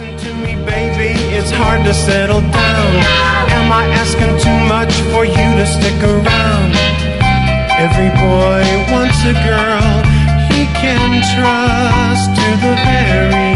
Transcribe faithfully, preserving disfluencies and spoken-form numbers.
Listen to me, baby, it's hard to settle down. Am I asking too much for you to stick around? Every boy wants a girl he can trust to the very